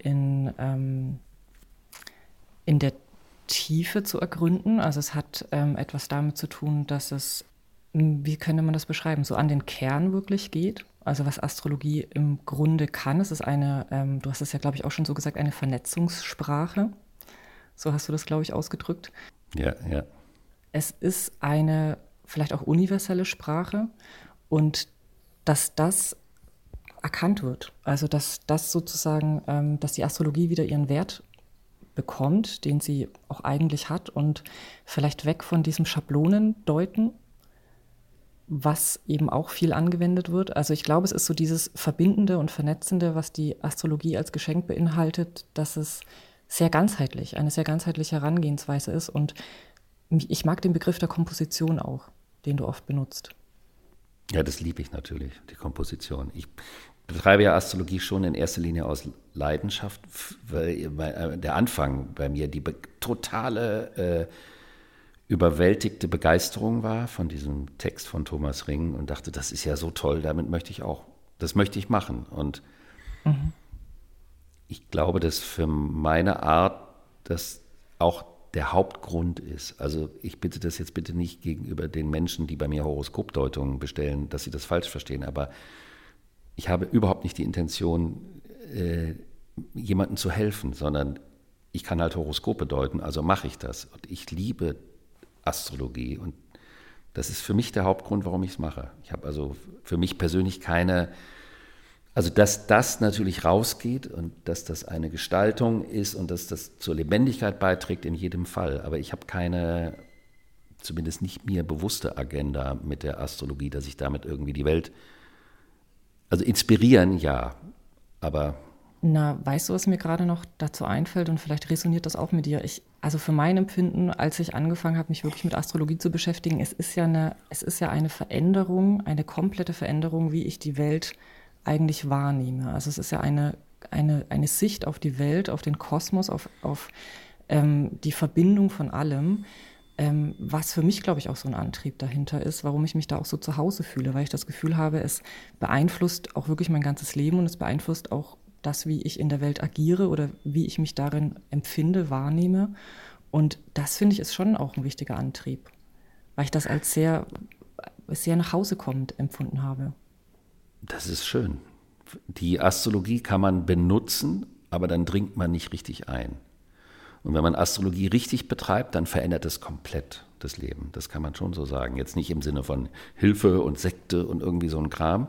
in der Tiefe zu ergründen. Also es hat etwas damit zu tun, dass es, wie könnte man das beschreiben, so an den Kern wirklich geht. Also was Astrologie im Grunde kann, es ist eine, du hast es ja, glaube ich, auch schon so gesagt, eine Vernetzungssprache. So hast du das, glaube ich, ausgedrückt. Ja. Es ist eine vielleicht auch universelle Sprache und dass das erkannt wird. Also dass das sozusagen, dass die Astrologie wieder ihren Wert bekommt, den sie auch eigentlich hat und vielleicht weg von diesem Schablonendeuten, was eben auch viel angewendet wird. Also ich glaube, es ist so dieses Verbindende und Vernetzende, was die Astrologie als Geschenk beinhaltet, dass es eine sehr ganzheitliche Herangehensweise ist. Und ich mag den Begriff der Komposition auch, den du oft benutzt. Ja, das liebe ich natürlich, die Komposition. Ich betreibe ja Astrologie schon in erster Linie aus Leidenschaft, weil der Anfang bei mir die totale überwältigte Begeisterung war von diesem Text von Thomas Ring und dachte, das ist ja so toll, das möchte ich machen. Und ich glaube, dass für meine Art das auch der Hauptgrund ist. Also ich bitte das jetzt bitte nicht gegenüber den Menschen, die bei mir Horoskopdeutungen bestellen, dass sie das falsch verstehen, aber ich habe überhaupt nicht die Intention, jemandem zu helfen, sondern ich kann halt Horoskope deuten, also mache ich das. Und ich liebe Astrologie und das ist für mich der Hauptgrund, warum ich es mache. Ich habe also für mich persönlich also dass das natürlich rausgeht und dass das eine Gestaltung ist und dass das zur Lebendigkeit beiträgt in jedem Fall. Aber ich habe keine, zumindest nicht mir bewusste Agenda mit der Astrologie, dass ich damit irgendwie die Welt, also inspirieren, ja, aber... Na, weißt du, was mir gerade noch dazu einfällt und vielleicht resoniert das auch mit dir? Also für mein Empfinden, als ich angefangen habe, mich wirklich mit Astrologie zu beschäftigen, es ist ja eine Veränderung, eine komplette Veränderung, wie ich die Welt eigentlich wahrnehme. Also es ist ja eine Sicht auf die Welt, auf den Kosmos, auf die Verbindung von allem, was für mich, glaube ich, auch so ein Antrieb dahinter ist, warum ich mich da auch so zu Hause fühle, weil ich das Gefühl habe, es beeinflusst auch wirklich mein ganzes Leben und es beeinflusst auch das, wie ich in der Welt agiere oder wie ich mich darin empfinde, wahrnehme. Und das, finde ich, ist schon auch ein wichtiger Antrieb, weil ich das als sehr, sehr nach Hause kommend empfunden habe. Das ist schön. Die Astrologie kann man benutzen, aber dann dringt man nicht richtig ein. Und wenn man Astrologie richtig betreibt, dann verändert es komplett das Leben. Das kann man schon so sagen. Jetzt nicht im Sinne von Hilfe und Sekte und irgendwie so ein Kram,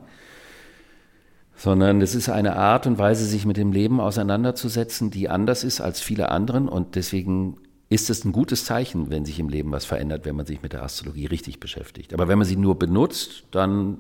sondern es ist eine Art und Weise, sich mit dem Leben auseinanderzusetzen, die anders ist als viele anderen. Und deswegen ist es ein gutes Zeichen, wenn sich im Leben was verändert, wenn man sich mit der Astrologie richtig beschäftigt. Aber wenn man sie nur benutzt, dann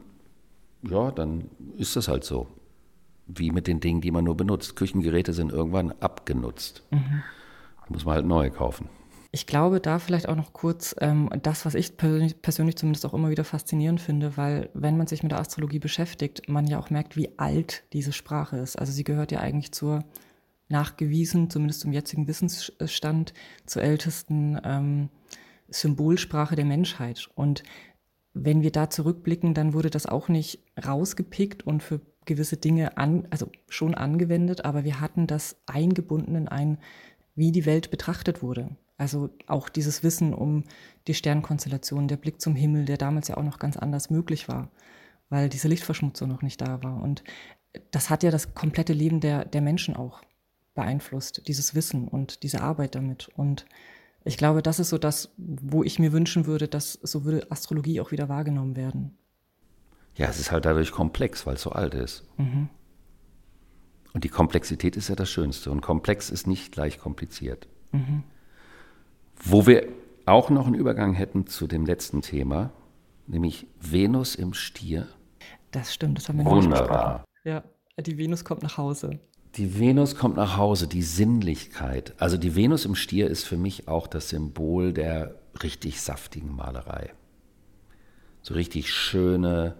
ist das halt so. Wie mit den Dingen, die man nur benutzt. Küchengeräte sind irgendwann abgenutzt. Muss man halt neue kaufen. Ich glaube, da vielleicht auch noch kurz das, was ich persönlich zumindest auch immer wieder faszinierend finde, weil wenn man sich mit der Astrologie beschäftigt, man ja auch merkt, wie alt diese Sprache ist. Also sie gehört ja eigentlich zur nachgewiesen, zumindest zum jetzigen Wissensstand, zur ältesten Symbolsprache der Menschheit. Und wenn wir da zurückblicken, dann wurde das auch nicht rausgepickt und für gewisse Dinge schon angewendet, aber wir hatten das eingebunden in wie die Welt betrachtet wurde. Also auch dieses Wissen um die Sternkonstellation, der Blick zum Himmel, der damals ja auch noch ganz anders möglich war, weil diese Lichtverschmutzung noch nicht da war. Und das hat ja das komplette Leben der Menschen auch beeinflusst, dieses Wissen und diese Arbeit damit. Und ich glaube, das ist so das, wo ich mir wünschen würde, dass so würde Astrologie auch wieder wahrgenommen werden. Ja, es ist halt dadurch komplex, weil es so alt ist. Mhm. Und die Komplexität ist ja das Schönste. Und komplex ist nicht gleich kompliziert. Mhm. Wo wir auch noch einen Übergang hätten zu dem letzten Thema, nämlich Venus im Stier. Das stimmt, das haben wir noch nicht besprochen. Wunderbar. Ja, die Venus kommt nach Hause. Die Venus kommt nach Hause, die Sinnlichkeit. Also die Venus im Stier ist für mich auch das Symbol der richtig saftigen Malerei. So richtig schöne,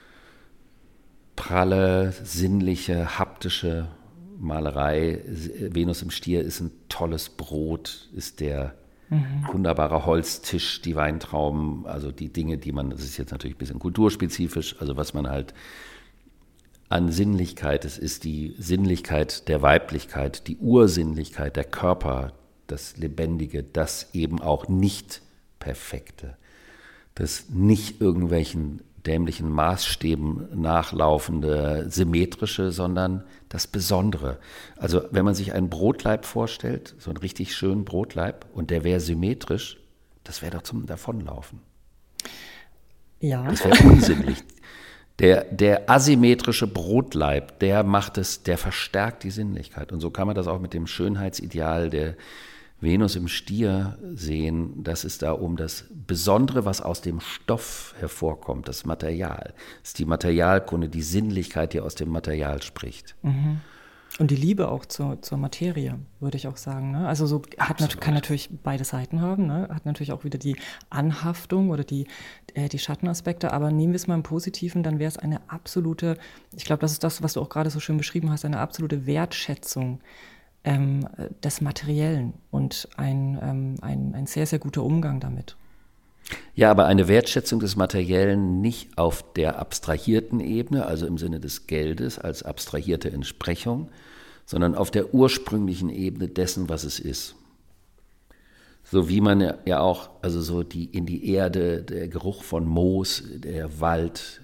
pralle, sinnliche, haptische Malerei. Venus im Stier ist ein tolles Brot, ist der wunderbare Holztisch, die Weintrauben, also die Dinge, die man, das ist jetzt natürlich ein bisschen kulturspezifisch, also was man halt an Sinnlichkeit, es ist die Sinnlichkeit der Weiblichkeit, die Ursinnlichkeit, der Körper, das Lebendige, das eben auch nicht Perfekte, das nicht irgendwelchen dämlichen Maßstäben nachlaufende, symmetrische, sondern das Besondere. Also wenn man sich einen Brotleib vorstellt, so einen richtig schönen Brotleib, und der wäre symmetrisch, das wäre doch zum Davonlaufen. Ja. Das wäre unsinnlich. Der asymmetrische Brotleib, der verstärkt die Sinnlichkeit. Und so kann man das auch mit dem Schönheitsideal der Venus im Stier sehen, dass es da um das Besondere, was aus dem Stoff hervorkommt, das Material. Das ist die Materialkunde, die Sinnlichkeit, die aus dem Material spricht. Mhm. Und die Liebe auch zur Materie, würde ich auch sagen. Ne? Also so kann natürlich beide Seiten haben, ne? Hat natürlich auch wieder die Anhaftung oder die Schattenaspekte, aber nehmen wir es mal im Positiven, dann wäre es eine absolute, ich glaube, das ist das, was du auch gerade so schön beschrieben hast, eine absolute Wertschätzung des Materiellen und ein sehr, sehr guter Umgang damit. Ja, aber eine Wertschätzung des Materiellen nicht auf der abstrahierten Ebene, also im Sinne des Geldes als abstrahierte Entsprechung, sondern auf der ursprünglichen Ebene dessen, was es ist. So wie man ja auch, also so in die Erde, der Geruch von Moos, der Wald,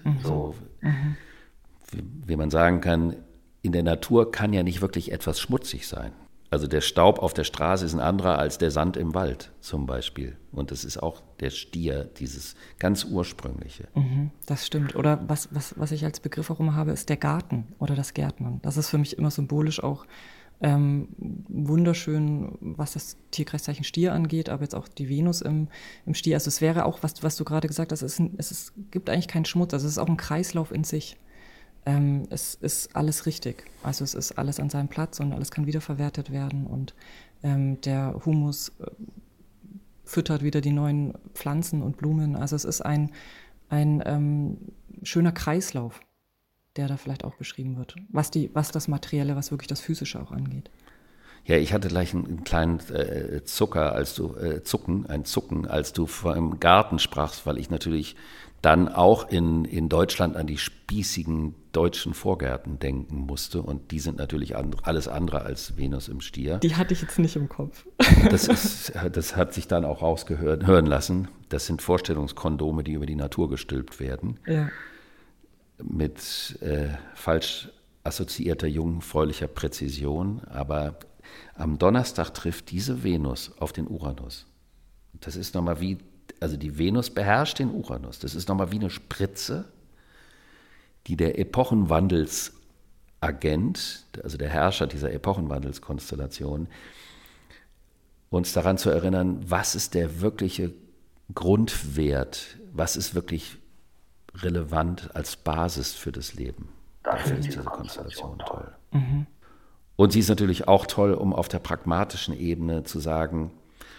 wie man sagen kann, in der Natur kann ja nicht wirklich etwas schmutzig sein. Also der Staub auf der Straße ist ein anderer als der Sand im Wald zum Beispiel. Und das ist auch der Stier, dieses ganz Ursprüngliche. Das stimmt. Oder was ich als Begriff auch immer habe, ist der Garten oder das Gärtnern. Das ist für mich immer symbolisch auch wunderschön, was das Tierkreiszeichen Stier angeht, aber jetzt auch die Venus im Stier. Also es wäre auch, was du gerade gesagt hast, es gibt eigentlich keinen Schmutz. Also es ist auch ein Kreislauf in sich. Es ist alles richtig. Also es ist alles an seinem Platz und alles kann wiederverwertet werden und der Humus füttert wieder die neuen Pflanzen und Blumen. Also es ist ein schöner Kreislauf, der da vielleicht auch beschrieben wird, was das Materielle, was wirklich das Physische auch angeht. Ja, ich hatte gleich einen kleinen Zucken, als du vom Garten sprachst, weil ich natürlich dann auch in Deutschland an die spießigen deutschen Vorgärten denken musste. Und die sind natürlich alles andere als Venus im Stier. Die hatte ich jetzt nicht im Kopf. Das hat sich dann auch hören lassen. Das sind Vorstellungskondome, die über die Natur gestülpt werden. Ja. Mit falsch assoziierter jungfräulicher Präzision. Aber am Donnerstag trifft diese Venus auf den Uranus. Das ist nochmal also die Venus beherrscht den Uranus. Das ist nochmal wie eine Spritze, die der Epochenwandelsagent, also der Herrscher dieser Epochenwandelskonstellation, uns daran zu erinnern, was ist der wirkliche Grundwert, was ist wirklich relevant als Basis für das Leben. Dafür ist diese Konstellation toll. Mhm. Und sie ist natürlich auch toll, um auf der pragmatischen Ebene zu sagen,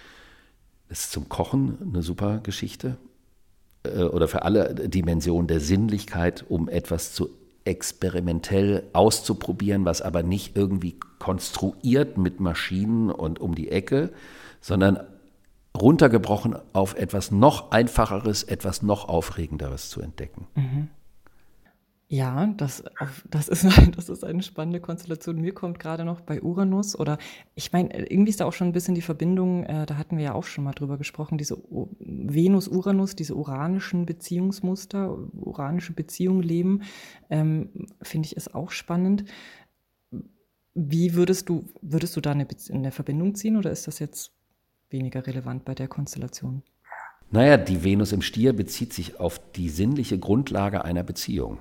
es ist zum Kochen eine super Geschichte oder für alle Dimensionen der Sinnlichkeit, um etwas zu experimentell auszuprobieren, was aber nicht irgendwie konstruiert mit Maschinen und um die Ecke, sondern runtergebrochen auf etwas noch Einfacheres, etwas noch Aufregenderes zu entdecken. Ja, das ist eine spannende Konstellation. Mir kommt gerade noch bei Uranus oder ich meine, irgendwie ist da auch schon ein bisschen die Verbindung, da hatten wir ja auch schon mal drüber gesprochen, diese Venus-Uranus, diese uranischen Beziehungsmuster, uranische Beziehungen leben, finde ich ist auch spannend. Wie würdest du da eine Verbindung ziehen oder ist das jetzt weniger relevant bei der Konstellation? Naja, die Venus im Stier bezieht sich auf die sinnliche Grundlage einer Beziehung.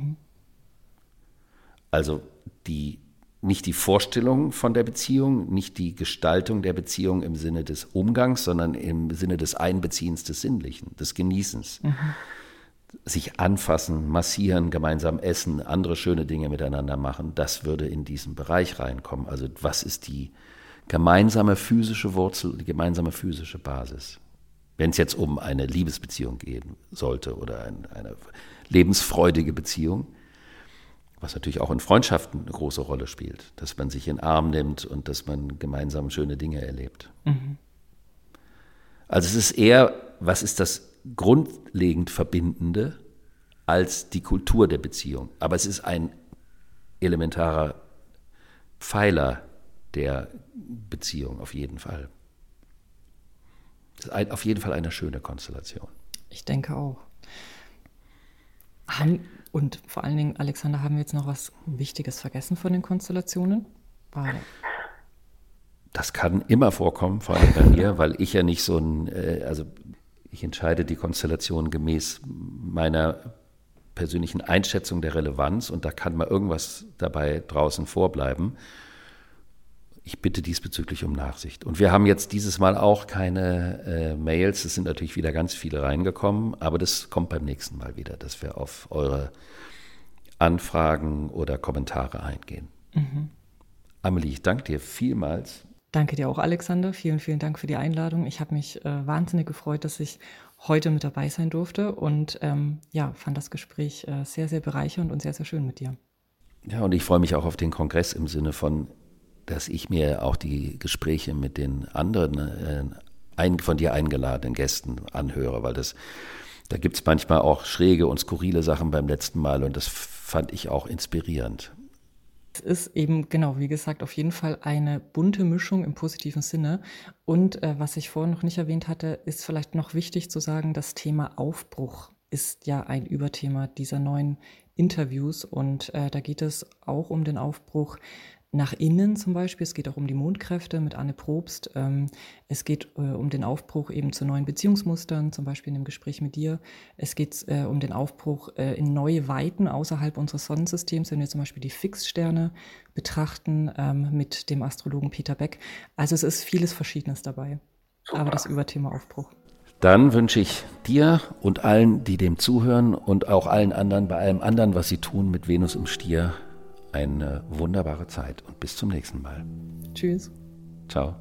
Also nicht die Vorstellung von der Beziehung, nicht die Gestaltung der Beziehung im Sinne des Umgangs, sondern im Sinne des Einbeziehens des Sinnlichen, des Genießens. Sich anfassen, massieren, gemeinsam essen, andere schöne Dinge miteinander machen, das würde in diesen Bereich reinkommen. Also was ist die gemeinsame physische Wurzel, die gemeinsame physische Basis? Wenn es jetzt um eine Liebesbeziehung gehen sollte oder eine lebensfreudige Beziehung, was natürlich auch in Freundschaften eine große Rolle spielt, dass man sich in den Arm nimmt und dass man gemeinsam schöne Dinge erlebt. Also es ist eher, was ist das grundlegend Verbindende als die Kultur der Beziehung. Aber es ist ein elementarer Pfeiler der Beziehung auf jeden Fall. Es ist auf jeden Fall eine schöne Konstellation. Ich denke auch. Und vor allen Dingen, Alexander, haben wir jetzt noch was Wichtiges vergessen von den Konstellationen? Das kann immer vorkommen, vor allem bei mir, weil ich ja nicht ich entscheide die Konstellation gemäß meiner persönlichen Einschätzung der Relevanz und da kann mal irgendwas dabei draußen vorbleiben. Ich bitte diesbezüglich um Nachsicht. Und wir haben jetzt dieses Mal auch keine Mails, es sind natürlich wieder ganz viele reingekommen, aber das kommt beim nächsten Mal wieder, dass wir auf eure Anfragen oder Kommentare eingehen. Amelie, ich danke dir vielmals. Danke dir auch, Alexander. Vielen, vielen Dank für die Einladung. Ich habe mich wahnsinnig gefreut, dass ich heute mit dabei sein durfte und fand das Gespräch sehr, sehr bereichernd und sehr, sehr schön mit dir. Ja, und ich freue mich auch auf den Kongress im Sinne von, dass ich mir auch die Gespräche mit den anderen von dir eingeladenen Gästen anhöre, weil da gibt es manchmal auch schräge und skurrile Sachen beim letzten Mal und das fand ich auch inspirierend. Es ist eben, genau, wie gesagt, auf jeden Fall eine bunte Mischung im positiven Sinne. Und was ich vorhin noch nicht erwähnt hatte, ist vielleicht noch wichtig zu sagen, das Thema Aufbruch ist ja ein Überthema dieser neuen Interviews. Und da geht es auch um den Aufbruch nach innen zum Beispiel. Es geht auch um die Mondkräfte mit Anne Probst. Es geht um den Aufbruch eben zu neuen Beziehungsmustern, zum Beispiel in dem Gespräch mit dir. Es geht um den Aufbruch in neue Weiten außerhalb unseres Sonnensystems, wenn wir zum Beispiel die Fixsterne betrachten mit dem Astrologen Peter Beck. Also es ist vieles Verschiedenes dabei. Super. Aber das Überthema Aufbruch. Dann wünsche ich dir und allen, die dem zuhören und auch allen anderen, bei allem anderen, was sie tun mit Venus im Stier, eine wunderbare Zeit und bis zum nächsten Mal. Tschüss. Ciao.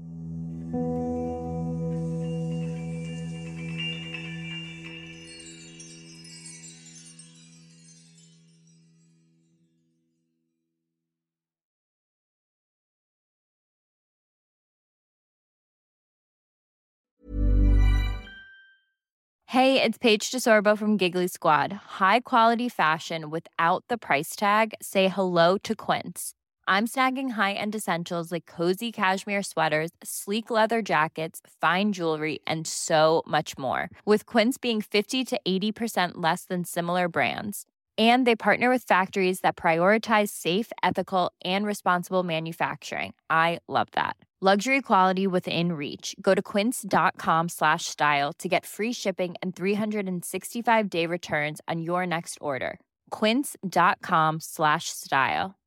Hey, it's Paige DeSorbo from Giggly Squad. High quality fashion without the price tag. Say hello to Quince. I'm snagging high-end essentials like cozy cashmere sweaters, sleek leather jackets, fine jewelry, and so much more. With Quince being 50 to 80% less than similar brands. And they partner with factories that prioritize safe, ethical, and responsible manufacturing. I love that. Luxury quality within reach. Go to quince.com/style to get free shipping and 365-day returns on your next order. Quince.com/style.